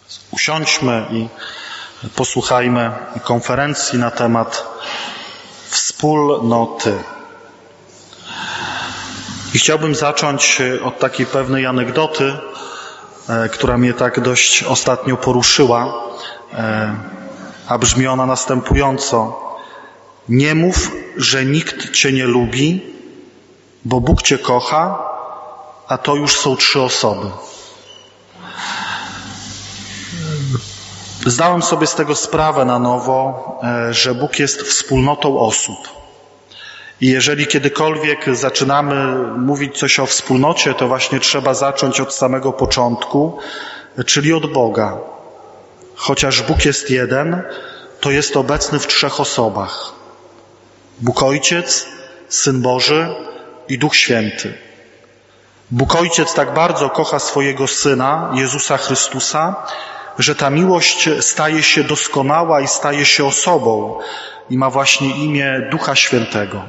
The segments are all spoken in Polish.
Usiądźmy i posłuchajmy konferencji na temat wspólnoty. I chciałbym zacząć od takiej pewnej anegdoty, która mnie tak dość ostatnio poruszyła, a brzmi ona następująco. Nie mów, że nikt Cię nie lubi, bo Bóg Cię kocha, a to już są 3 osoby. Zdałem sobie z tego sprawę na nowo, że Bóg jest wspólnotą osób. I jeżeli kiedykolwiek zaczynamy mówić coś o wspólnocie, to właśnie trzeba zacząć od samego początku, czyli od Boga. Chociaż Bóg jest jeden, to jest obecny w 3 osobach. Bóg Ojciec, Syn Boży i Duch Święty. Bóg Ojciec tak bardzo kocha swojego Syna, Jezusa Chrystusa, że ta miłość staje się doskonała i staje się osobą i ma właśnie imię Ducha Świętego.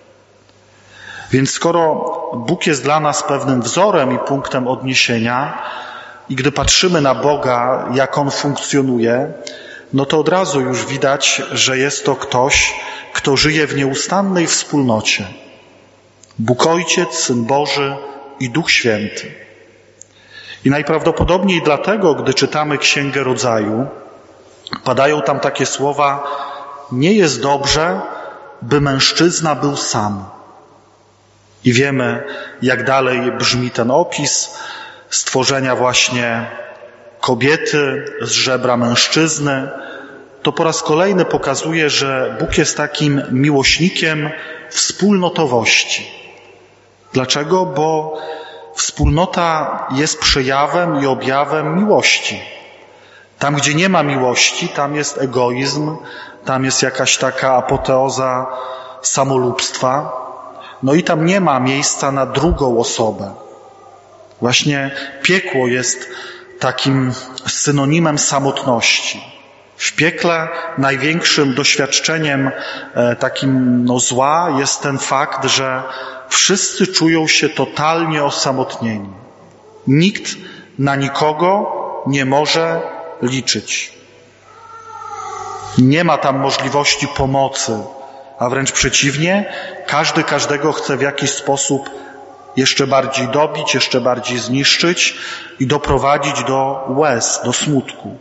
Więc skoro Bóg jest dla nas pewnym wzorem i punktem odniesienia i gdy patrzymy na Boga, jak On funkcjonuje, no to od razu już widać, że jest to ktoś, kto żyje w nieustannej wspólnocie. Bóg Ojciec, Syn Boży i Duch Święty. I najprawdopodobniej dlatego, gdy czytamy Księgę Rodzaju, padają tam takie słowa: nie jest dobrze, by mężczyzna był sam. I wiemy, jak dalej brzmi ten opis stworzenia właśnie kobiety z żebra mężczyzny. To po raz kolejny pokazuje, że Bóg jest takim miłośnikiem wspólnotowości. Dlaczego? Bo wspólnota jest przejawem i objawem miłości. Tam, gdzie nie ma miłości, tam jest egoizm, tam jest jakaś taka apoteoza samolubstwa. No i tam nie ma miejsca na drugą osobę. Właśnie piekło jest takim synonimem samotności. W piekle największym doświadczeniem takim zła jest ten fakt, że wszyscy czują się totalnie osamotnieni. Nikt na nikogo nie może liczyć. Nie ma tam możliwości pomocy, a wręcz przeciwnie, każdy każdego chce w jakiś sposób jeszcze bardziej dobić, jeszcze bardziej zniszczyć i doprowadzić do łez, do smutku.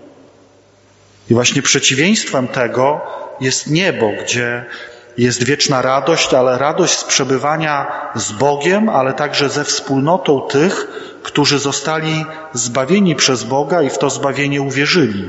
I właśnie przeciwieństwem tego jest niebo, gdzie jest wieczna radość, ale radość z przebywania z Bogiem, ale także ze wspólnotą tych, którzy zostali zbawieni przez Boga i w to zbawienie uwierzyli.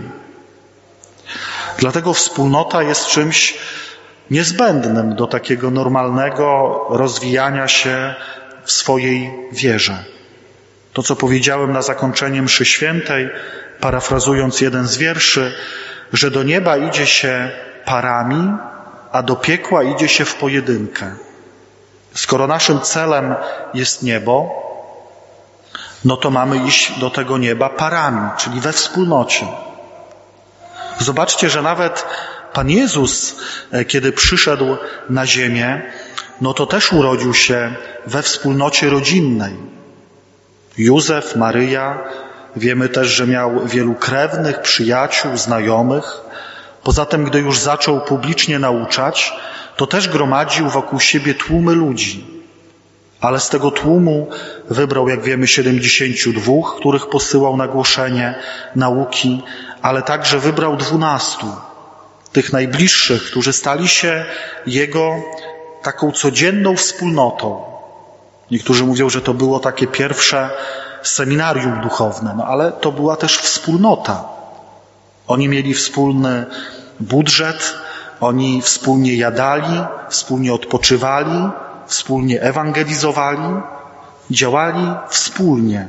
Dlatego wspólnota jest czymś niezbędnym do takiego normalnego rozwijania się w swojej wierze. To, co powiedziałem na zakończenie mszy świętej, parafrazując jeden z wierszy, że do nieba idzie się parami, a do piekła idzie się w pojedynkę. Skoro naszym celem jest niebo, no to mamy iść do tego nieba parami, czyli we wspólnocie. Zobaczcie, że nawet Pan Jezus, kiedy przyszedł na ziemię, no to też urodził się we wspólnocie rodzinnej. Józef, Maryja, wiemy też, że miał wielu krewnych, przyjaciół, znajomych. Poza tym, gdy już zaczął publicznie nauczać, to też gromadził wokół siebie tłumy ludzi. Ale z tego tłumu wybrał, jak wiemy, 72, których posyłał na głoszenie nauki, ale także wybrał 12, tych najbliższych, którzy stali się Jego taką codzienną wspólnotą. Niektórzy mówią, że to było takie pierwsze seminarium duchowne, no ale to była też wspólnota. Oni mieli wspólny budżet, oni wspólnie jadali, wspólnie odpoczywali, wspólnie ewangelizowali, działali wspólnie.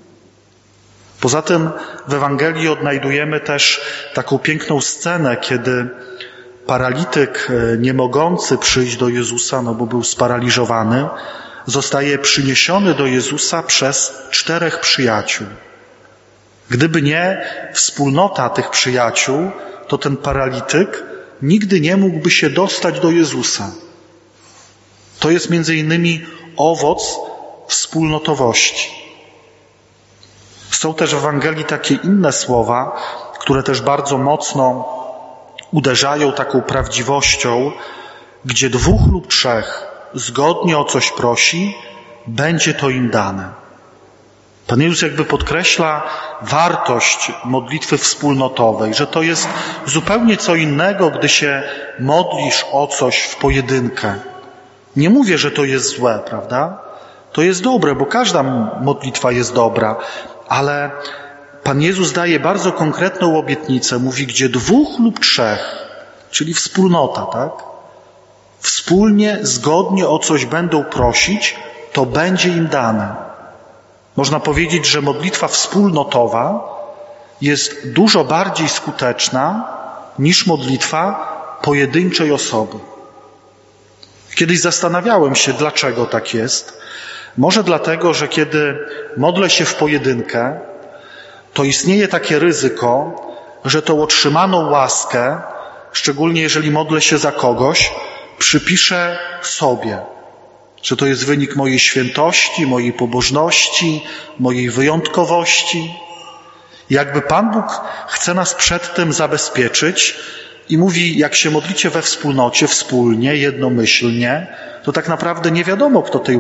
Poza tym w Ewangelii odnajdujemy też taką piękną scenę, kiedy paralityk nie mogący przyjść do Jezusa, no bo był sparaliżowany, zostaje przyniesiony do Jezusa przez 4 przyjaciół. Gdyby nie wspólnota tych przyjaciół, to ten paralityk nigdy nie mógłby się dostać do Jezusa. To jest między innymi owoc wspólnotowości. Są też w Ewangelii takie inne słowa, które też bardzo mocno uderzają taką prawdziwością, gdzie 2 lub 3 zgodnie o coś prosi, będzie to im dane. Pan Jezus jakby podkreśla wartość modlitwy wspólnotowej, że to jest zupełnie co innego, gdy się modlisz o coś w pojedynkę. Nie mówię, że to jest złe, prawda? To jest dobre, bo każda modlitwa jest dobra, ale Pan Jezus daje bardzo konkretną obietnicę. Mówi, gdzie 2 lub 3, czyli wspólnota, tak? Wspólnie, zgodnie o coś będą prosić, to będzie im dane. Można powiedzieć, że modlitwa wspólnotowa jest dużo bardziej skuteczna niż modlitwa pojedynczej osoby. Kiedyś zastanawiałem się, dlaczego tak jest. Może dlatego, że kiedy modlę się w pojedynkę, to istnieje takie ryzyko, że tą otrzymaną łaskę, szczególnie jeżeli modlę się za kogoś, przypiszę sobie. Że to jest wynik mojej świętości, mojej pobożności, mojej wyjątkowości. Jakby Pan Bóg chce nas przed tym zabezpieczyć i mówi, jak się modlicie we wspólnocie, wspólnie, jednomyślnie, to tak naprawdę nie wiadomo,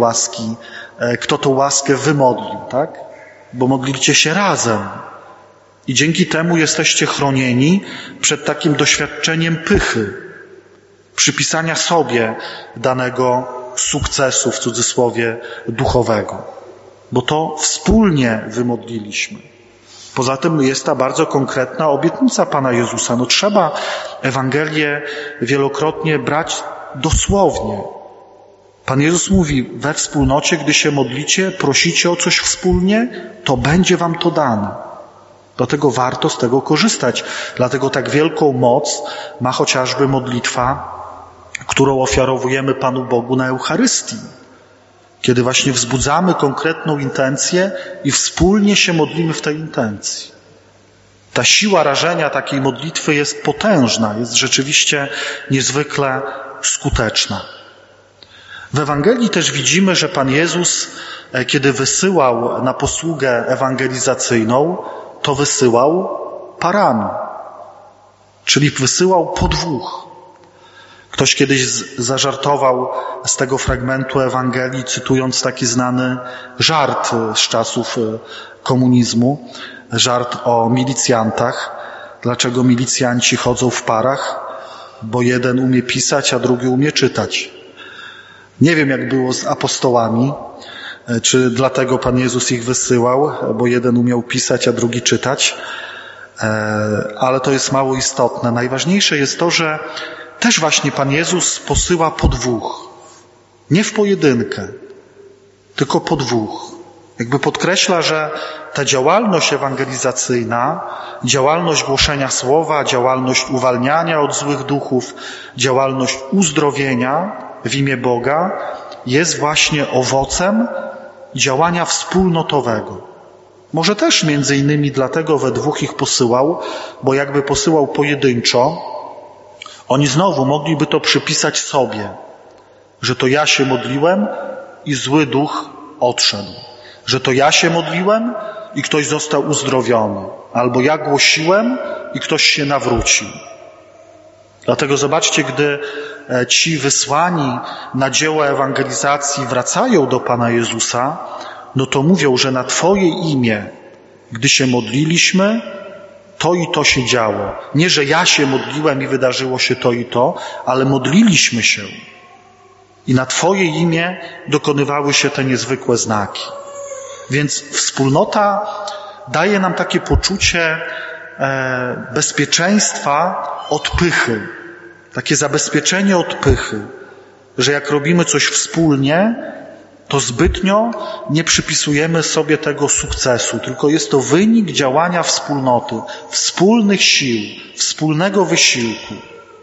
kto tą łaskę wymodlił, tak? Bo modlicie się razem. I dzięki temu jesteście chronieni przed takim doświadczeniem pychy, przypisania sobie danego sukcesu, w cudzysłowie, duchowego. Bo to wspólnie wymodliliśmy. Poza tym jest ta bardzo konkretna obietnica Pana Jezusa. Trzeba Ewangelię wielokrotnie brać dosłownie. Pan Jezus mówi, we wspólnocie, gdy się modlicie, prosicie o coś wspólnie, to będzie wam to dane. Dlatego warto z tego korzystać. Dlatego tak wielką moc ma chociażby modlitwa, którą ofiarowujemy Panu Bogu na Eucharystii. Kiedy właśnie wzbudzamy konkretną intencję i wspólnie się modlimy w tej intencji. Ta siła rażenia takiej modlitwy jest potężna, jest rzeczywiście niezwykle skuteczna. W Ewangelii też widzimy, że Pan Jezus, kiedy wysyłał na posługę ewangelizacyjną, to wysyłał parami, czyli wysyłał po 2. Ktoś kiedyś zażartował z tego fragmentu Ewangelii, cytując taki znany żart z czasów komunizmu, żart o milicjantach. Dlaczego milicjanci chodzą w parach? Bo jeden umie pisać, a drugi umie czytać. Nie wiem, jak było z apostołami, czy dlatego Pan Jezus ich wysyłał, bo jeden umiał pisać, a drugi czytać, ale to jest mało istotne. Najważniejsze jest to, że też właśnie Pan Jezus posyła po 2. Nie w pojedynkę, tylko po 2. Jakby podkreśla, że ta działalność ewangelizacyjna, działalność głoszenia słowa, działalność uwalniania od złych duchów, działalność uzdrowienia w imię Boga jest właśnie owocem działania wspólnotowego. Może też między innymi dlatego we 2 ich posyłał, bo jakby posyłał pojedynczo, oni znowu mogliby to przypisać sobie, że to ja się modliłem i zły duch odszedł. Że to ja się modliłem i ktoś został uzdrowiony. Albo ja głosiłem i ktoś się nawrócił. Dlatego zobaczcie, gdy ci wysłani na dzieło ewangelizacji wracają do Pana Jezusa, no to mówią, że na Twoje imię, gdy się modliliśmy, to i to się działo. Nie, że ja się modliłem i wydarzyło się to i to, ale modliliśmy się. I na Twoje imię dokonywały się te niezwykłe znaki. Więc wspólnota daje nam takie poczucie bezpieczeństwa od pychy. Takie zabezpieczenie od pychy, że jak robimy coś wspólnie, to zbytnio nie przypisujemy sobie tego sukcesu, tylko jest to wynik działania wspólnoty, wspólnych sił, wspólnego wysiłku.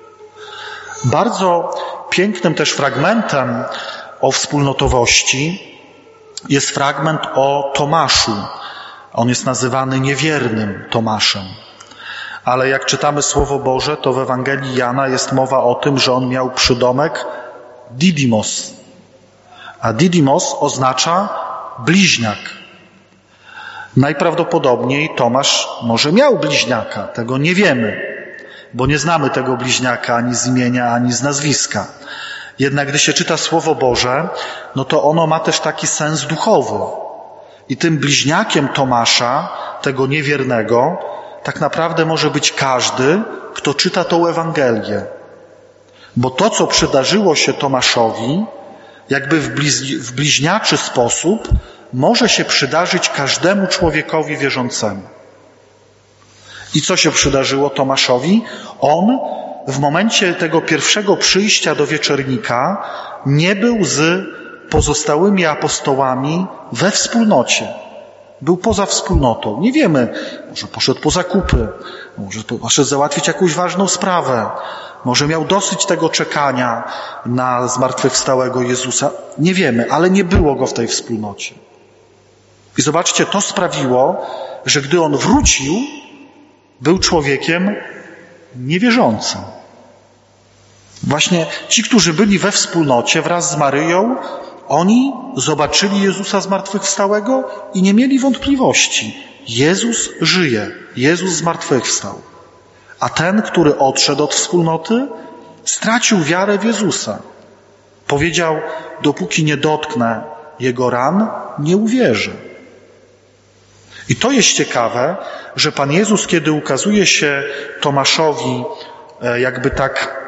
Bardzo pięknym też fragmentem o wspólnotowości jest fragment o Tomaszu. On jest nazywany niewiernym Tomaszem. Ale jak czytamy Słowo Boże, to w Ewangelii Jana jest mowa o tym, że on miał przydomek Didymos. A Didymos oznacza bliźniak. Najprawdopodobniej Tomasz może miał bliźniaka, tego nie wiemy, bo nie znamy tego bliźniaka ani z imienia, ani z nazwiska. Jednak gdy się czyta Słowo Boże, no to ono ma też taki sens duchowy. I tym bliźniakiem Tomasza, tego niewiernego, tak naprawdę może być każdy, kto czyta tą Ewangelię. Bo to, co przydarzyło się Tomaszowi, jakby w bliźniaczy sposób, może się przydarzyć każdemu człowiekowi wierzącemu. I co się przydarzyło Tomaszowi? On w momencie tego pierwszego przyjścia do wieczernika nie był z pozostałymi apostołami we wspólnocie. Był poza wspólnotą. Nie wiemy, może poszedł po zakupy, może poszedł załatwić jakąś ważną sprawę, może miał dosyć tego czekania na zmartwychwstałego Jezusa. Nie wiemy, ale nie było go w tej wspólnocie. I zobaczcie, to sprawiło, że gdy on wrócił, był człowiekiem niewierzącym. Właśnie ci, którzy byli we wspólnocie wraz z Maryją, oni zobaczyli Jezusa zmartwychwstałego i nie mieli wątpliwości. Jezus żyje, Jezus zmartwychwstał. A ten, który odszedł od wspólnoty, stracił wiarę w Jezusa. Powiedział, dopóki nie dotknę Jego ran, nie uwierzę. I to jest ciekawe, że Pan Jezus, kiedy ukazuje się Tomaszowi jakby tak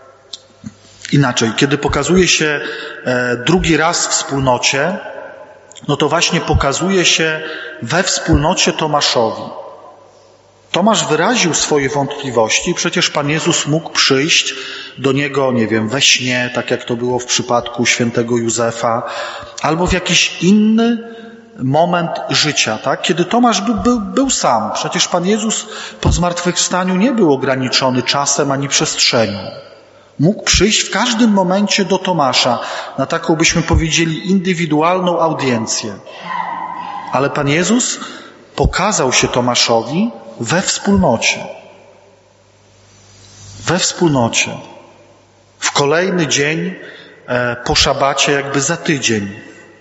inaczej, kiedy pokazuje się drugi raz w wspólnocie, no to właśnie pokazuje się we wspólnocie Tomaszowi. Tomasz wyraził swoje wątpliwości, przecież Pan Jezus mógł przyjść do niego, nie wiem, we śnie, tak jak to było w przypadku świętego Józefa, albo w jakiś inny moment życia, tak? Kiedy Tomasz był sam. Przecież Pan Jezus po zmartwychwstaniu nie był ograniczony czasem ani przestrzenią. Mógł przyjść w każdym momencie do Tomasza na taką, byśmy powiedzieli, indywidualną audiencję. Ale Pan Jezus pokazał się Tomaszowi we wspólnocie. We wspólnocie. W kolejny dzień po szabacie, jakby za tydzień.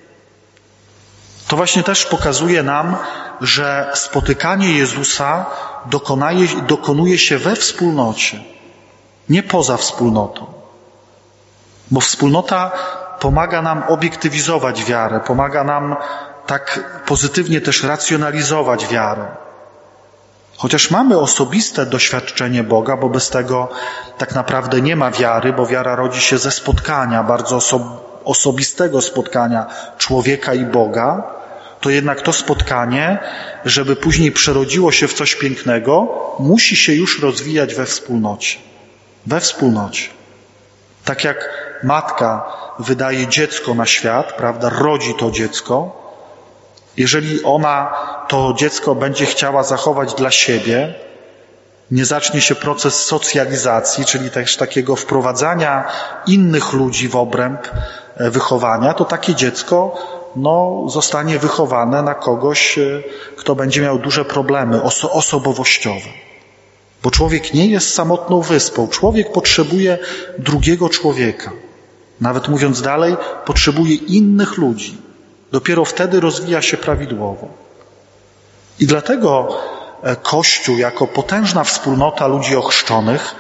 To właśnie też pokazuje nam, że spotykanie Jezusa dokonuje się we wspólnocie, nie poza wspólnotą. Bo wspólnota pomaga nam obiektywizować wiarę, pomaga nam tak pozytywnie też racjonalizować wiarę. Chociaż mamy osobiste doświadczenie Boga, bo bez tego tak naprawdę nie ma wiary, bo wiara rodzi się ze spotkania, bardzo osobistego spotkania człowieka i Boga, to jednak to spotkanie, żeby później przerodziło się w coś pięknego, musi się już rozwijać we wspólnocie. We wspólnocie. Tak jak matka wydaje dziecko na świat, prawda, rodzi to dziecko, jeżeli ona to dziecko będzie chciała zachować dla siebie, nie zacznie się proces socjalizacji, czyli też takiego wprowadzania innych ludzi w obręb wychowania, to takie dziecko zostanie wychowane na kogoś, kto będzie miał duże problemy osobowościowe. Bo człowiek nie jest samotną wyspą. Człowiek potrzebuje drugiego człowieka. Nawet mówiąc dalej, potrzebuje innych ludzi. Dopiero wtedy rozwija się prawidłowo. I dlatego Kościół jako potężna wspólnota ludzi ochrzczonych,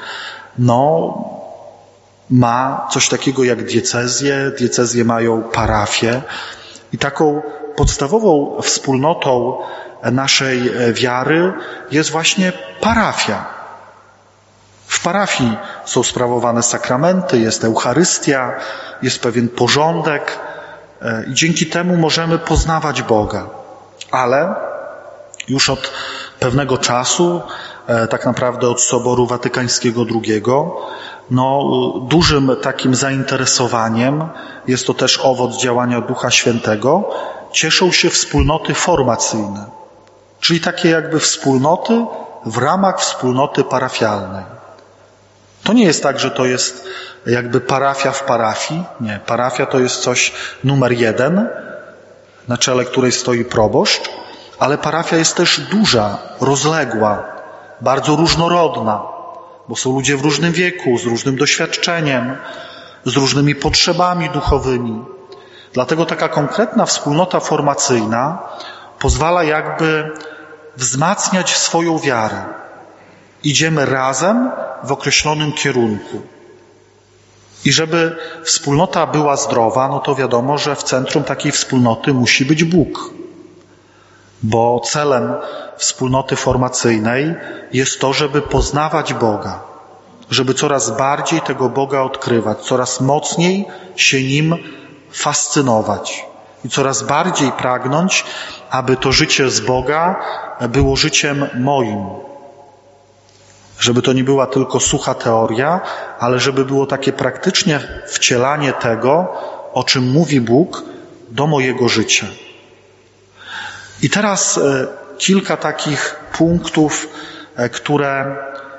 ma coś takiego jak diecezję. Diecezje mają parafię. I taką podstawową wspólnotą naszej wiary jest właśnie parafia. W parafii są sprawowane sakramenty, jest Eucharystia, jest pewien porządek i dzięki temu możemy poznawać Boga. Ale już od pewnego czasu, tak naprawdę od Soboru Watykańskiego II, dużym takim zainteresowaniem, jest to też owoc działania Ducha Świętego, cieszą się wspólnoty formacyjne, czyli takie jakby wspólnoty w ramach wspólnoty parafialnej. To nie jest tak, że to jest jakby parafia w parafii. Nie, parafia to jest coś numer 1, na czele której stoi proboszcz, ale parafia jest też duża, rozległa, bardzo różnorodna, bo są ludzie w różnym wieku, z różnym doświadczeniem, z różnymi potrzebami duchowymi. Dlatego taka konkretna wspólnota formacyjna, pozwala jakby wzmacniać swoją wiarę. Idziemy razem w określonym kierunku. I żeby wspólnota była zdrowa, no to wiadomo, że w centrum takiej wspólnoty musi być Bóg. Bo celem wspólnoty formacyjnej jest to, żeby poznawać Boga, żeby coraz bardziej tego Boga odkrywać, coraz mocniej się Nim fascynować i coraz bardziej pragnąć, aby to życie z Boga było życiem moim. Żeby to nie była tylko sucha teoria, ale żeby było takie praktycznie wcielanie tego, o czym mówi Bóg, do mojego życia. I teraz kilka takich punktów, które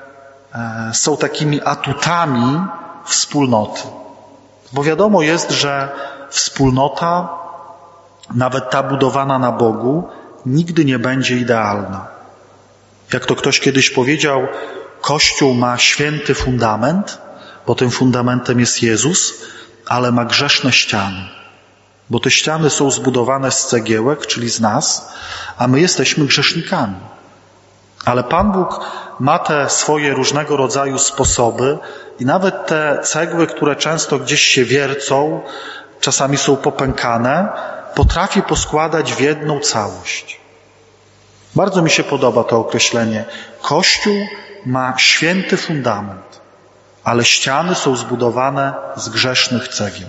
są takimi atutami wspólnoty. Bo wiadomo jest, że wspólnota, nawet ta budowana na Bogu, nigdy nie będzie idealna. Jak to ktoś kiedyś powiedział, Kościół ma święty fundament, bo tym fundamentem jest Jezus, ale ma grzeszne ściany. Bo te ściany są zbudowane z cegiełek, czyli z nas, a my jesteśmy grzesznikami. Ale Pan Bóg ma te swoje różnego rodzaju sposoby i nawet te cegły, które często gdzieś się wiercą, czasami są popękane, potrafi poskładać w jedną całość. Bardzo mi się podoba to określenie. Kościół ma święty fundament, ale ściany są zbudowane z grzesznych cegieł.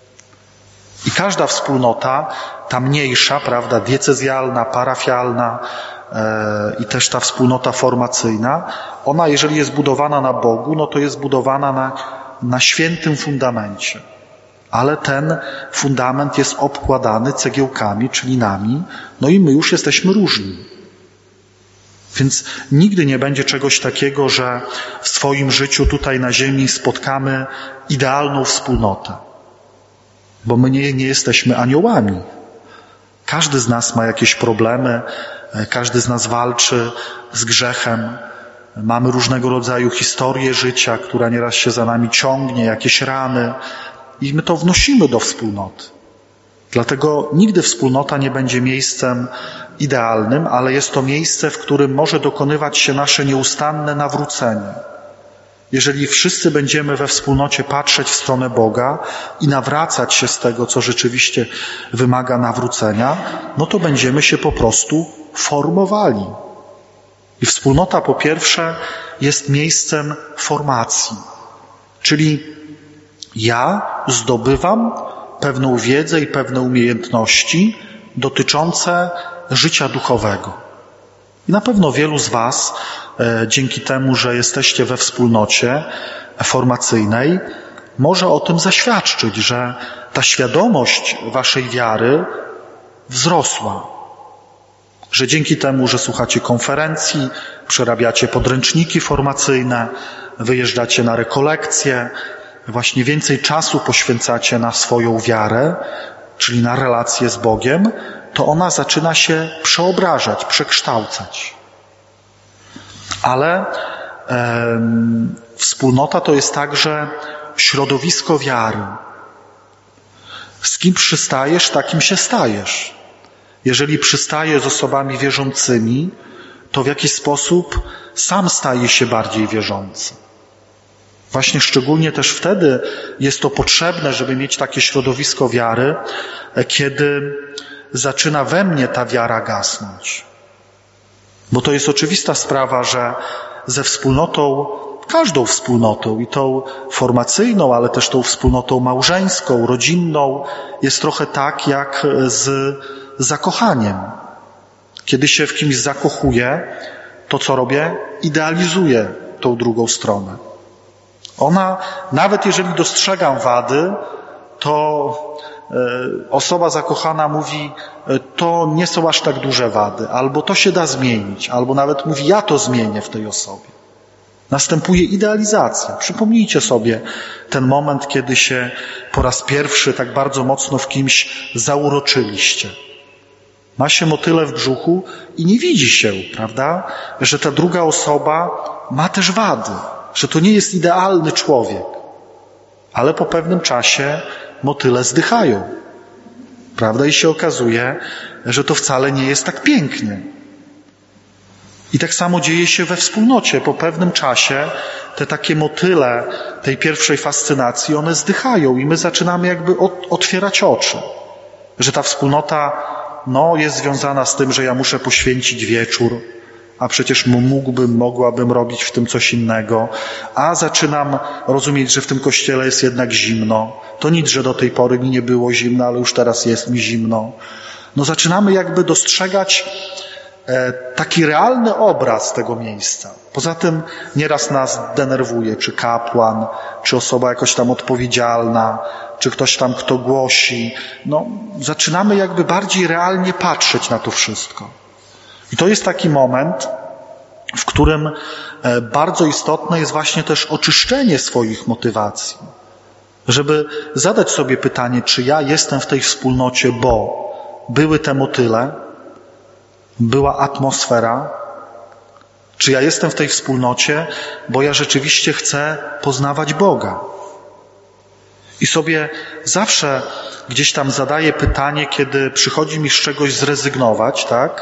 I każda wspólnota, ta mniejsza, prawda, diecezjalna, parafialna i też ta wspólnota formacyjna, ona jeżeli jest budowana na Bogu, no to jest budowana na świętym fundamencie. Ale ten fundament jest obkładany cegiełkami, czyli nami, no i my już jesteśmy różni. Więc nigdy nie będzie czegoś takiego, że w swoim życiu tutaj na ziemi spotkamy idealną wspólnotę. Bo my nie jesteśmy aniołami. Każdy z nas ma jakieś problemy, każdy z nas walczy z grzechem. Mamy różnego rodzaju historię życia, która nieraz się za nami ciągnie, jakieś rany i my to wnosimy do wspólnoty. Dlatego nigdy wspólnota nie będzie miejscem idealnym, ale jest to miejsce, w którym może dokonywać się nasze nieustanne nawrócenie. Jeżeli wszyscy będziemy we wspólnocie patrzeć w stronę Boga i nawracać się z tego, co rzeczywiście wymaga nawrócenia, no to będziemy się po prostu formowali. I wspólnota po pierwsze jest miejscem formacji, czyli ja zdobywam pewną wiedzę i pewne umiejętności dotyczące życia duchowego. I na pewno wielu z was, dzięki temu, że jesteście we wspólnocie formacyjnej, może o tym zaświadczyć, że ta świadomość waszej wiary wzrosła. Że dzięki temu, że słuchacie konferencji, przerabiacie podręczniki formacyjne, wyjeżdżacie na rekolekcje, właśnie więcej czasu poświęcacie na swoją wiarę, czyli na relację z Bogiem, to ona zaczyna się przeobrażać, przekształcać. Ale wspólnota to jest także środowisko wiary. Z kim przystajesz, takim się stajesz. Jeżeli przystajesz z osobami wierzącymi, to w jakiś sposób sam staje się bardziej wierzący. Właśnie szczególnie też wtedy jest to potrzebne, żeby mieć takie środowisko wiary, kiedy zaczyna we mnie ta wiara gasnąć. Bo to jest oczywista sprawa, że ze wspólnotą, każdą wspólnotą, i tą formacyjną, ale też tą wspólnotą małżeńską, rodzinną, jest trochę tak jak z zakochaniem. Kiedy się w kimś zakochuję, to co robię? Idealizuję tą drugą stronę. Ona, nawet jeżeli dostrzegam wady, to osoba zakochana mówi, to nie są aż tak duże wady, albo to się da zmienić, albo nawet mówi, ja to zmienię w tej osobie. Następuje idealizacja. Przypomnijcie sobie ten moment, kiedy się po raz pierwszy tak bardzo mocno w kimś zauroczyliście. Ma się motyle w brzuchu i nie widzi się, prawda, że ta druga osoba ma też wady, że to nie jest idealny człowiek. Ale po pewnym czasie motyle zdychają. prawda? I się okazuje, że to wcale nie jest tak pięknie. I tak samo dzieje się we wspólnocie. Po pewnym czasie te takie motyle tej pierwszej fascynacji, one zdychają i my zaczynamy jakby otwierać oczy. Że ta wspólnota, jest związana z tym, że ja muszę poświęcić wieczór, a przecież mogłabym robić w tym coś innego. A zaczynam rozumieć, że w tym kościele jest jednak zimno. To nic, że do tej pory mi nie było zimno, ale już teraz jest mi zimno. Zaczynamy jakby dostrzegać taki realny obraz tego miejsca. Poza tym nieraz nas denerwuje, czy kapłan, czy osoba jakoś tam odpowiedzialna, czy ktoś tam, kto głosi. Zaczynamy jakby bardziej realnie patrzeć na to wszystko. I to jest taki moment, w którym bardzo istotne jest właśnie też oczyszczenie swoich motywacji. Żeby zadać sobie pytanie, czy ja jestem w tej wspólnocie, bo były te motyle, była atmosfera, czy ja jestem w tej wspólnocie, bo ja rzeczywiście chcę poznawać Boga. I sobie zawsze gdzieś tam zadaję pytanie, kiedy przychodzi mi z czegoś zrezygnować, tak?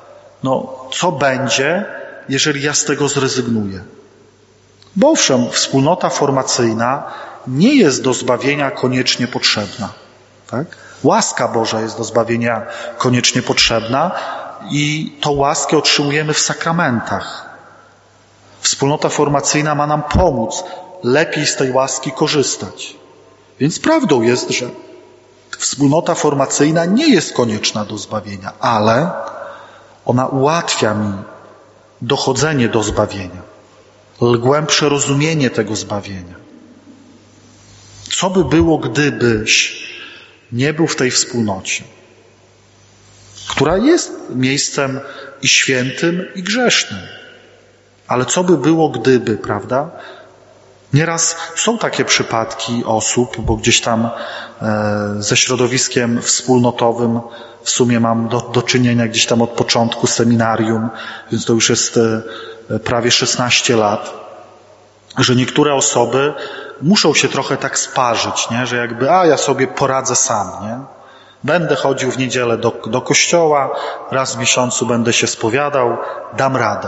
Co będzie, jeżeli ja z tego zrezygnuję? Bo owszem, wspólnota formacyjna nie jest do zbawienia koniecznie potrzebna, tak? Łaska Boża jest do zbawienia koniecznie potrzebna i tą łaskę otrzymujemy w sakramentach. Wspólnota formacyjna ma nam pomóc lepiej z tej łaski korzystać. Więc prawdą jest, że wspólnota formacyjna nie jest konieczna do zbawienia, ale ona ułatwia mi dochodzenie do zbawienia, głębsze rozumienie tego zbawienia. Co by było, gdybyś nie był w tej wspólnocie, która jest miejscem i świętym, i grzesznym. Ale co by było, gdyby, prawda? Nieraz są takie przypadki osób, bo gdzieś tam ze środowiskiem wspólnotowym w sumie mam do czynienia gdzieś tam od początku seminarium, więc to już jest prawie 16 lat, że niektóre osoby muszą się trochę tak sparzyć, nie? Że jakby, ja sobie poradzę sam, nie? Będę chodził w niedzielę do kościoła, raz w miesiącu będę się spowiadał, dam radę.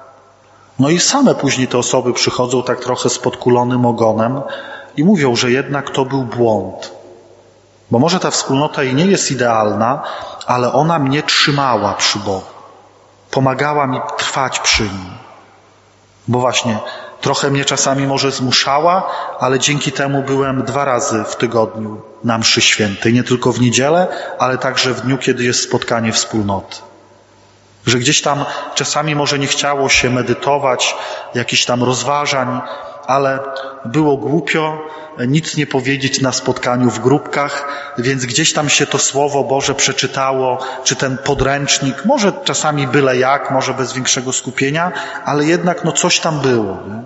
I same później te osoby przychodzą tak trochę z podkulonym ogonem i mówią, że jednak to był błąd. Bo może ta wspólnota i nie jest idealna, ale ona mnie trzymała przy Bogu. Pomagała mi trwać przy Nim. Bo właśnie trochę mnie czasami może zmuszała, ale dzięki temu byłem 2 razy w tygodniu na mszy świętej. Nie tylko w niedzielę, ale także w dniu, kiedy jest spotkanie wspólnoty. Że gdzieś tam czasami może nie chciało się medytować, jakichś tam rozważań, ale było głupio nic nie powiedzieć na spotkaniu w grupkach, więc gdzieś tam się to Słowo Boże przeczytało, czy ten podręcznik, może czasami byle jak, może bez większego skupienia, ale jednak coś tam było. Nie?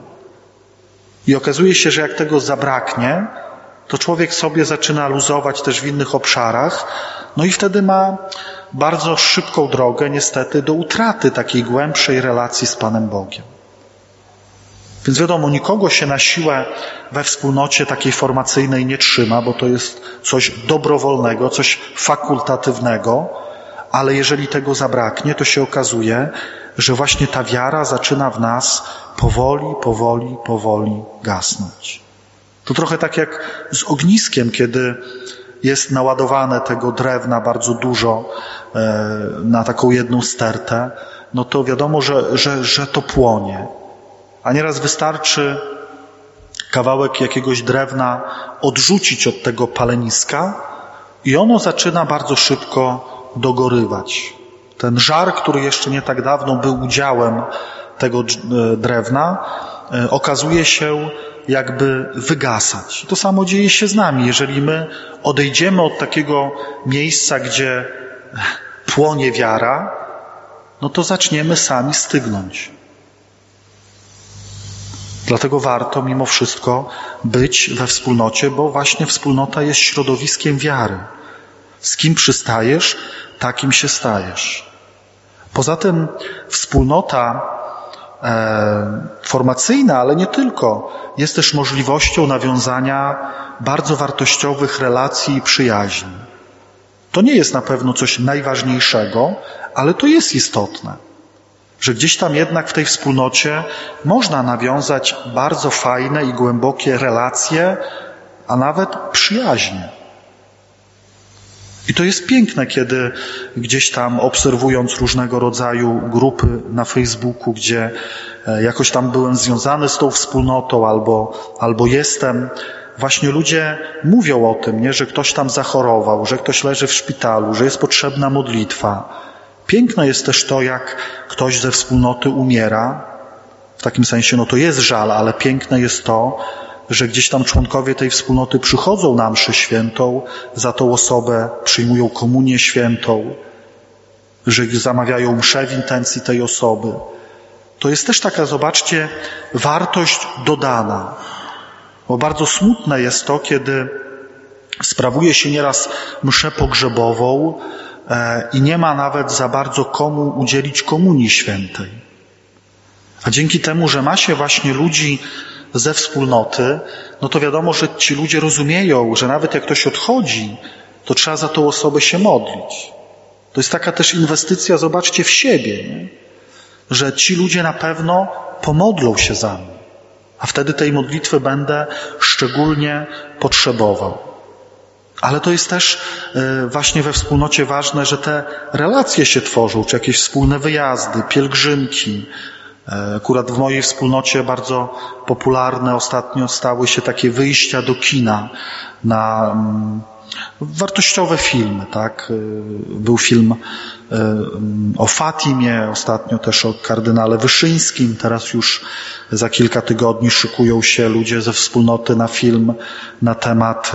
I okazuje się, że jak tego zabraknie, to człowiek sobie zaczyna luzować też w innych obszarach, i wtedy ma bardzo szybką drogę niestety do utraty takiej głębszej relacji z Panem Bogiem. Więc wiadomo, nikogo się na siłę we wspólnocie takiej formacyjnej nie trzyma, bo to jest coś dobrowolnego, coś fakultatywnego, ale jeżeli tego zabraknie, to się okazuje, że właśnie ta wiara zaczyna w nas powoli gasnąć. To trochę tak jak z ogniskiem, kiedy jest naładowane tego drewna bardzo dużo na taką jedną stertę, to wiadomo, że to płonie. A nieraz wystarczy kawałek jakiegoś drewna odrzucić od tego paleniska i ono zaczyna bardzo szybko dogorywać. Ten żar, który jeszcze nie tak dawno był udziałem tego drewna, okazuje się jakby wygasać. To samo dzieje się z nami. Jeżeli my odejdziemy od takiego miejsca, gdzie płonie wiara, to zaczniemy sami stygnąć. Dlatego warto mimo wszystko być we wspólnocie, bo właśnie wspólnota jest środowiskiem wiary. Z kim przystajesz, takim się stajesz. Poza tym wspólnota formacyjna, ale nie tylko, jest też możliwością nawiązania bardzo wartościowych relacji i przyjaźni. To nie jest na pewno coś najważniejszego, ale to jest istotne, że gdzieś tam jednak w tej wspólnocie można nawiązać bardzo fajne i głębokie relacje, a nawet przyjaźnie. I to jest piękne, kiedy gdzieś tam obserwując różnego rodzaju grupy na Facebooku, gdzie jakoś tam byłem związany z tą wspólnotą albo jestem, właśnie ludzie mówią o tym, nie, że ktoś tam zachorował, że ktoś leży w szpitalu, że jest potrzebna modlitwa. Piękne jest też to, jak ktoś ze wspólnoty umiera. W takim sensie, no to jest żal, ale piękne jest to, że gdzieś tam członkowie tej wspólnoty przychodzą na mszę świętą, za tą osobę przyjmują komunię świętą, że zamawiają mszę w intencji tej osoby. To jest też taka, zobaczcie, wartość dodana. Bo bardzo smutne jest to, kiedy sprawuje się nieraz mszę pogrzebową i nie ma nawet za bardzo komu udzielić komunii świętej. A dzięki temu, że ma się właśnie ludzi ze wspólnoty, no to wiadomo, że ci ludzie rozumieją, że nawet jak ktoś odchodzi, to trzeba za tą osobę się modlić. To jest taka też inwestycja, zobaczcie, w siebie, nie? Że ci ludzie na pewno pomodlą się za mnie, a wtedy tej modlitwy będę szczególnie potrzebował. Ale to jest też właśnie we wspólnocie ważne, że te relacje się tworzą, czy jakieś wspólne wyjazdy, pielgrzymki. Akurat w mojej wspólnocie bardzo popularne ostatnio stały się takie wyjścia do kina na wartościowe filmy, tak? Był film o Fatimie, ostatnio też o kardynale Wyszyńskim. Teraz już za kilka tygodni szykują się ludzie ze wspólnoty na film na temat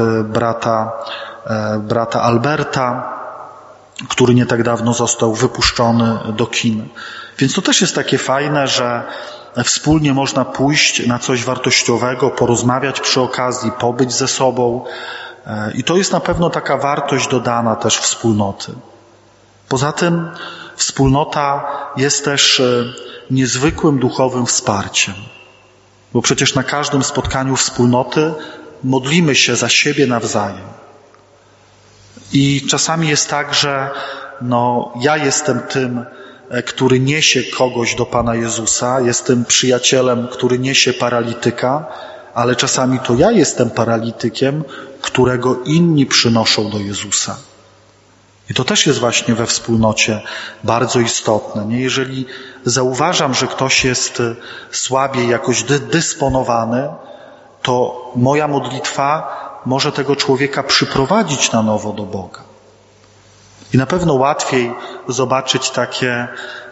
brata Alberta, który nie tak dawno został wypuszczony do kin. Więc to też jest takie fajne, że wspólnie można pójść na coś wartościowego, porozmawiać przy okazji, pobyć ze sobą. I to jest na pewno taka wartość dodana też wspólnoty. Poza tym wspólnota jest też niezwykłym duchowym wsparciem. Bo przecież na każdym spotkaniu wspólnoty modlimy się za siebie nawzajem. I czasami jest tak, że ja jestem tym, który niesie kogoś do Pana Jezusa, jestem przyjacielem, który niesie paralityka, ale czasami to ja jestem paralitykiem, którego inni przynoszą do Jezusa. I to też jest właśnie we wspólnocie bardzo istotne. Nie? Jeżeli zauważam, że ktoś jest słabiej jakoś dysponowany, to moja modlitwa może tego człowieka przyprowadzić na nowo do Boga. I na pewno łatwiej zobaczyć takie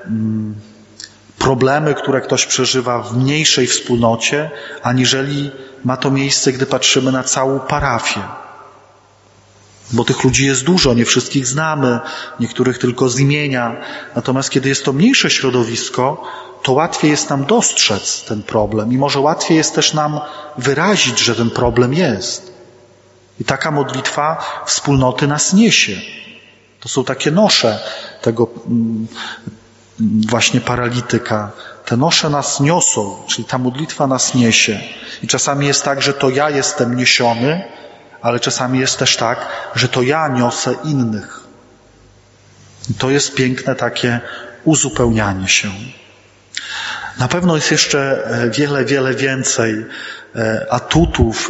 problemy, które ktoś przeżywa w mniejszej wspólnocie, aniżeli ma to miejsce, gdy patrzymy na całą parafię. Bo tych ludzi jest dużo, nie wszystkich znamy, niektórych tylko z imienia. Natomiast kiedy jest to mniejsze środowisko, to łatwiej jest nam dostrzec ten problem i może łatwiej jest też nam wyrazić, że ten problem jest. I taka modlitwa wspólnoty nas niesie. To są takie nosze tego właśnie paralityka. Te nosze nas niosą, czyli ta modlitwa nas niesie. I czasami jest tak, że to ja jestem niesiony, ale czasami jest też tak, że to ja niosę innych. I to jest piękne takie uzupełnianie się. Na pewno jest jeszcze wiele więcej atutów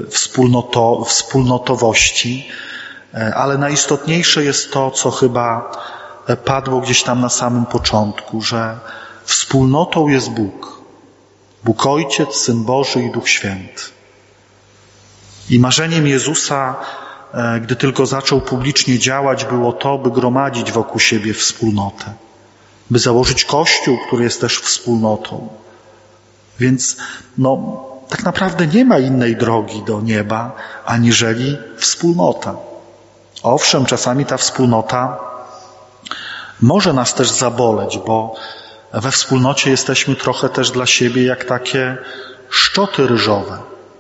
wspólnotowości, ale najistotniejsze jest to, co chyba padło gdzieś tam na samym początku, że wspólnotą jest Bóg. Bóg Ojciec, Syn Boży i Duch Święty. I marzeniem Jezusa, gdy tylko zaczął publicznie działać, było to, by gromadzić wokół siebie wspólnotę. By założyć Kościół, który jest też wspólnotą. Więc tak naprawdę nie ma innej drogi do nieba, aniżeli wspólnota. Owszem, czasami ta wspólnota może nas też zaboleć, bo we wspólnocie jesteśmy trochę też dla siebie jak takie szczoty ryżowe.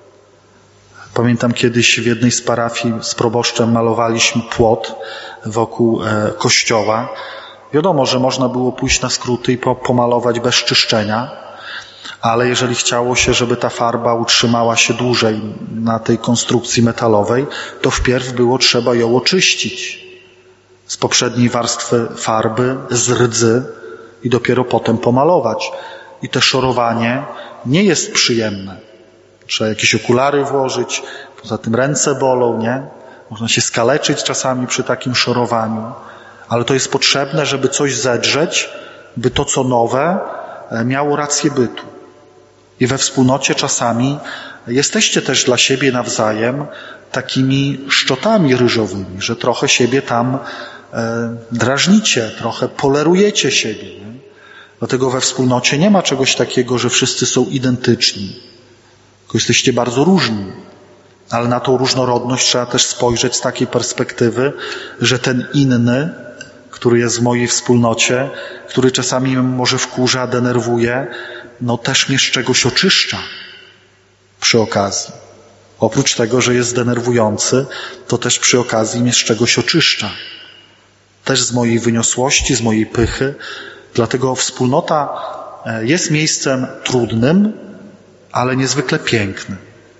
Pamiętam kiedyś w jednej z parafii z proboszczem malowaliśmy płot wokół kościoła. Wiadomo, że można było pójść na skróty i pomalować bez czyszczenia, ale jeżeli chciało się, żeby ta farba utrzymała się dłużej na tej konstrukcji metalowej, to wpierw było trzeba ją oczyścić. z poprzedniej warstwy farby, z rdzy i dopiero potem pomalować. I to szorowanie nie jest przyjemne. Trzeba jakieś okulary włożyć, poza tym ręce bolą, nie? Można się skaleczyć czasami przy takim szorowaniu, ale to jest potrzebne, żeby coś zedrzeć, by to, co nowe, miało rację bytu. I we wspólnocie czasami jesteście też dla siebie nawzajem takimi szczotami ryżowymi, że trochę siebie tam drażnicie, trochę polerujecie siebie. Nie? Dlatego we wspólnocie nie ma czegoś takiego, że wszyscy są identyczni. Tylko jesteście bardzo różni. Ale na tą różnorodność trzeba też spojrzeć z takiej perspektywy, że ten inny, który jest w mojej wspólnocie, który czasami może wkurza, denerwuje, no też mnie z czegoś oczyszcza przy okazji. Oprócz tego, że jest denerwujący, to też przy okazji mnie z czegoś oczyszcza. Też z mojej wyniosłości, z mojej pychy. Dlatego wspólnota jest miejscem trudnym, ale niezwykle pięknym.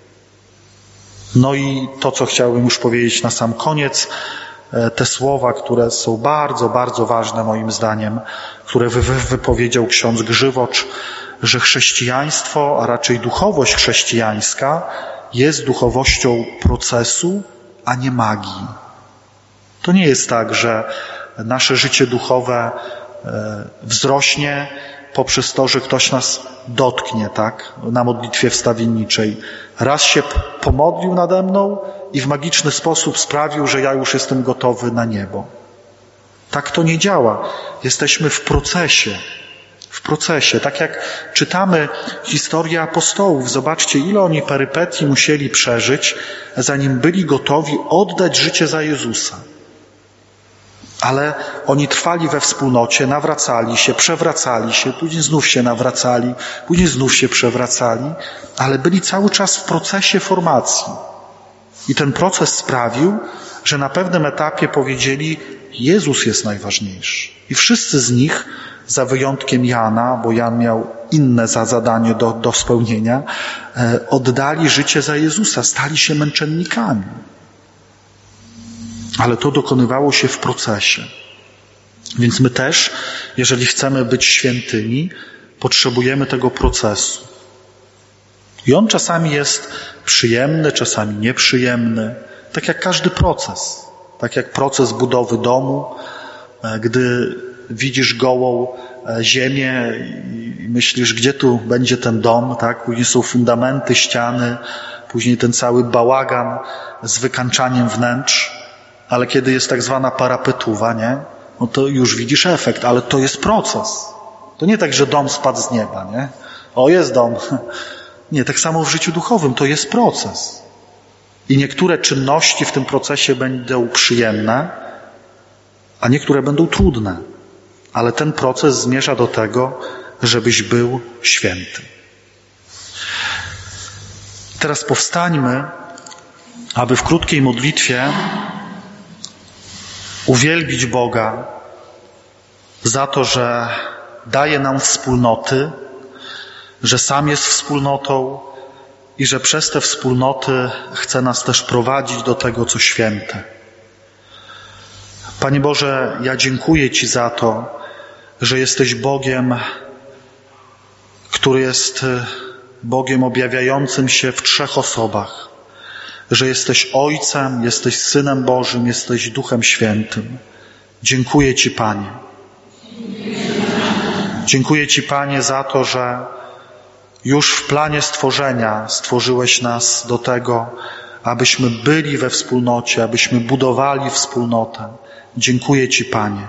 No i to, co chciałbym już powiedzieć na sam koniec, te słowa, które są bardzo, bardzo ważne moim zdaniem, które wypowiedział ksiądz Grzywocz, że chrześcijaństwo, a raczej duchowość chrześcijańska jest duchowością procesu, a nie magii. To nie jest tak, że nasze życie duchowe wzrośnie poprzez to, że ktoś nas dotknie, tak? Na modlitwie wstawienniczej. Raz się pomodlił nade mną i w magiczny sposób sprawił, że ja już jestem gotowy na niebo. Tak to nie działa. Jesteśmy w procesie. W procesie. Tak jak czytamy historię apostołów. Zobaczcie, ile oni perypetii musieli przeżyć, zanim byli gotowi oddać życie za Jezusa. Ale oni trwali we wspólnocie, nawracali się, przewracali się, później znów się nawracali, później znów się przewracali, ale byli cały czas w procesie formacji. I ten proces sprawił, że na pewnym etapie powiedzieli, Jezus jest najważniejszy. I wszyscy z nich, za wyjątkiem Jana, bo Jan miał inne zadanie do spełnienia, oddali życie za Jezusa, stali się męczennikami. Ale to dokonywało się w procesie. Więc my też, jeżeli chcemy być świętymi, potrzebujemy tego procesu. I on czasami jest przyjemny, czasami nieprzyjemny, tak jak każdy proces. Tak jak proces budowy domu, gdy widzisz gołą ziemię i myślisz, gdzie tu będzie ten dom, tak? Później są fundamenty, ściany, później ten cały bałagan z wykańczaniem wnętrz. Ale kiedy jest tak zwana parapetuwa, nie? No to już widzisz efekt, ale to jest proces. To nie tak, że dom spadł z nieba, nie? O, jest dom. Nie, tak samo w życiu duchowym, to jest proces. I niektóre czynności w tym procesie będą przyjemne, a niektóre będą trudne. Ale ten proces zmierza do tego, żebyś był święty. Teraz powstańmy, aby w krótkiej modlitwie uwielbić Boga za to, że daje nam wspólnoty, że sam jest wspólnotą i że przez te wspólnoty chce nas też prowadzić do tego, co święte. Panie Boże, ja dziękuję Ci za to, że jesteś Bogiem, który jest Bogiem objawiającym się w 3 osobach. Że jesteś Ojcem, jesteś Synem Bożym, jesteś Duchem Świętym. Dziękuję Ci, Panie. Dziękuję Ci, Panie, za to, że już w planie stworzenia stworzyłeś nas do tego, abyśmy byli we wspólnocie, abyśmy budowali wspólnotę. Dziękuję Ci, Panie.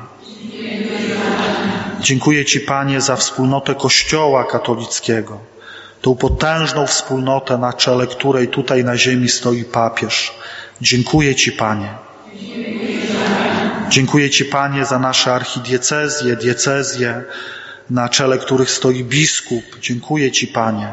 Dziękuję Ci, Panie, za wspólnotę Kościoła katolickiego. Tą potężną wspólnotę, na czele której tutaj na ziemi stoi papież. Dziękuję Ci, Panie. Dziękuję Ci, Panie, za nasze archidiecezje, diecezje, na czele których stoi biskup. Dziękuję Ci, Panie.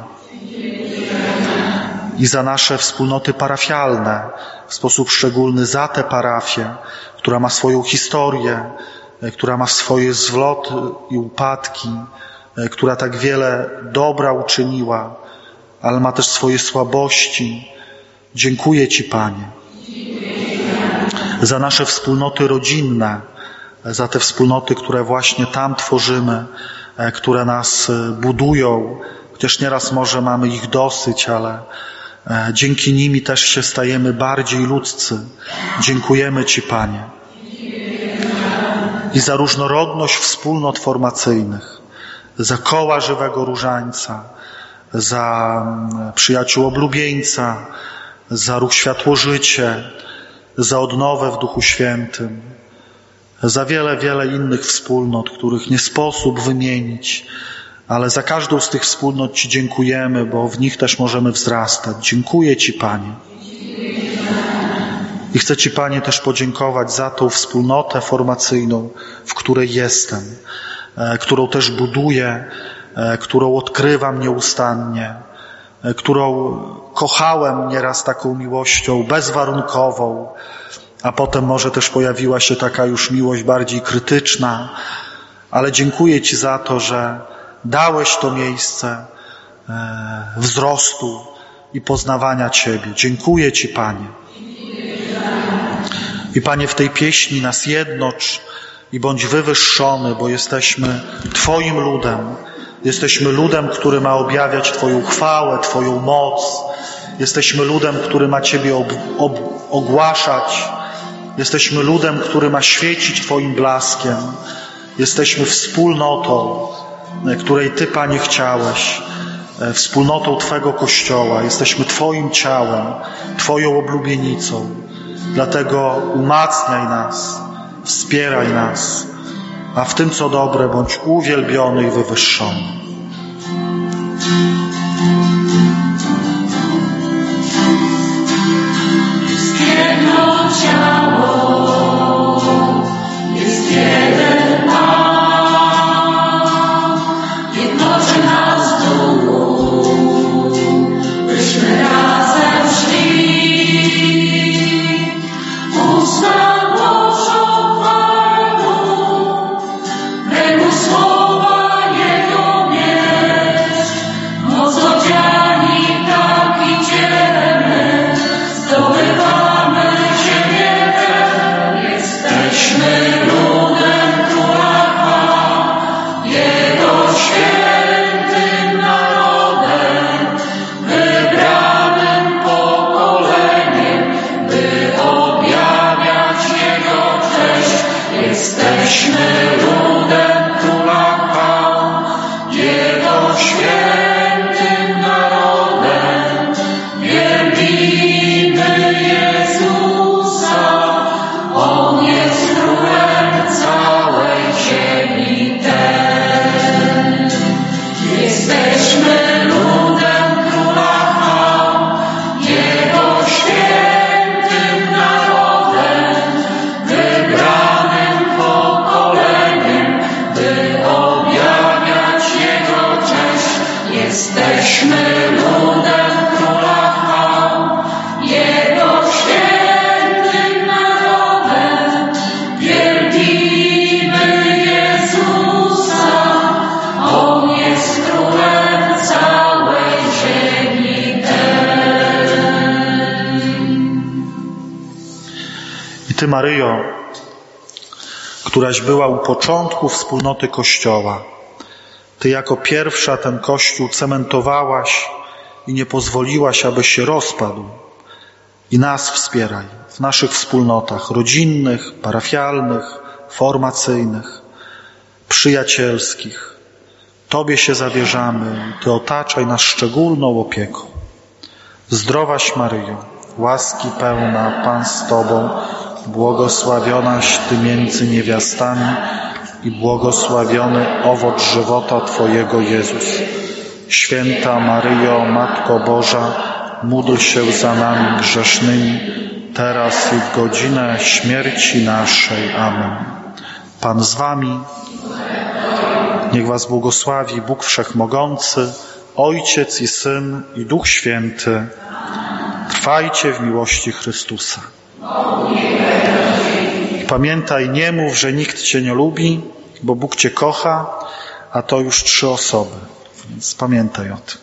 I za nasze wspólnoty parafialne, w sposób szczególny za tę parafię, która ma swoją historię, która ma swoje zwroty i upadki, która tak wiele dobra uczyniła, ale ma też swoje słabości. Dziękuję Ci, Panie. Za nasze wspólnoty rodzinne, za te wspólnoty, które właśnie tam tworzymy, które nas budują, chociaż nieraz może mamy ich dosyć, ale dzięki nimi też się stajemy bardziej ludzcy. Dziękujemy Ci, Panie. I za różnorodność wspólnot formacyjnych, za koła żywego różańca, za przyjaciół oblubieńca, za ruch Światło-Życie, za odnowę w Duchu Świętym, za wiele, wiele innych wspólnot, których nie sposób wymienić, ale za każdą z tych wspólnot Ci dziękujemy, bo w nich też możemy wzrastać. Dziękuję Ci, Panie. I chcę Ci, Panie, też podziękować za tą wspólnotę formacyjną, w której jestem, którą też buduję, którą odkrywam nieustannie, którą kochałem nieraz taką miłością bezwarunkową, a potem może też pojawiła się taka już miłość bardziej krytyczna, ale dziękuję Ci za to, że dałeś to miejsce wzrostu i poznawania Ciebie. Dziękuję Ci, Panie. I Panie, w tej pieśni nas jednocz i bądź wywyższony, bo jesteśmy Twoim ludem. Jesteśmy ludem, który ma objawiać Twoją chwałę, Twoją moc. Jesteśmy ludem, który ma Ciebie ogłaszać. Jesteśmy ludem, który ma świecić Twoim blaskiem. Jesteśmy wspólnotą, której Ty, Panie, chciałeś. Wspólnotą Twego Kościoła. Jesteśmy Twoim ciałem, Twoją oblubienicą. Dlatego umacniaj nas, wspieraj nas, a w tym, co dobre, bądź uwielbiony i wywyższony. Jest jedno ciało, jest jeden Pan, jednoczy nas w duchu, byśmy razem szli. Usta głoszą Panu, Jego słowa Jego miecz. Moc odziani tak idziemy, zdobywamy Ciebie. Jesteśmy ludem Króla, Jego świętym narodem, wybranym pokoleniem, by objawiać Jego cześć. Jesteśmy ludem Króla, Jego świętym narodem, wielbimy Jezusa, On jest królem całej ziemi tej. Jesteśmy ludem Króla, Jego świętym narodem, wybranym pokoleniem, by objawiać Jego cześć. Jesteśmy ludem Króla, Jego świętym narodem, wielbimy Jezusa, On jest królem całej ziemi tej. I Ty, Maryjo, któraś była u początku wspólnoty Kościoła, Ty jako pierwsza ten Kościół cementowałaś i nie pozwoliłaś, aby się rozpadł. I nas wspieraj w naszych wspólnotach rodzinnych, parafialnych, formacyjnych, przyjacielskich. Tobie się zawierzamy, Ty otaczaj nas szczególną opieką. Zdrowaś Maryjo, łaski pełna, Pan z Tobą, błogosławionaś Ty między niewiastami i błogosławiony owoc żywota Twojego, Jezus. Święta Maryjo, Matko Boża, módl się za nami grzesznymi, teraz i w godzinę śmierci naszej. Amen. Pan z Wami. Niech Was błogosławi Bóg Wszechmogący, Ojciec i Syn i Duch Święty. Trwajcie w miłości Chrystusa. Pamiętaj, nie mów, że nikt Cię nie lubi, bo Bóg Cię kocha, a to już 3 osoby. Więc pamiętaj o tym.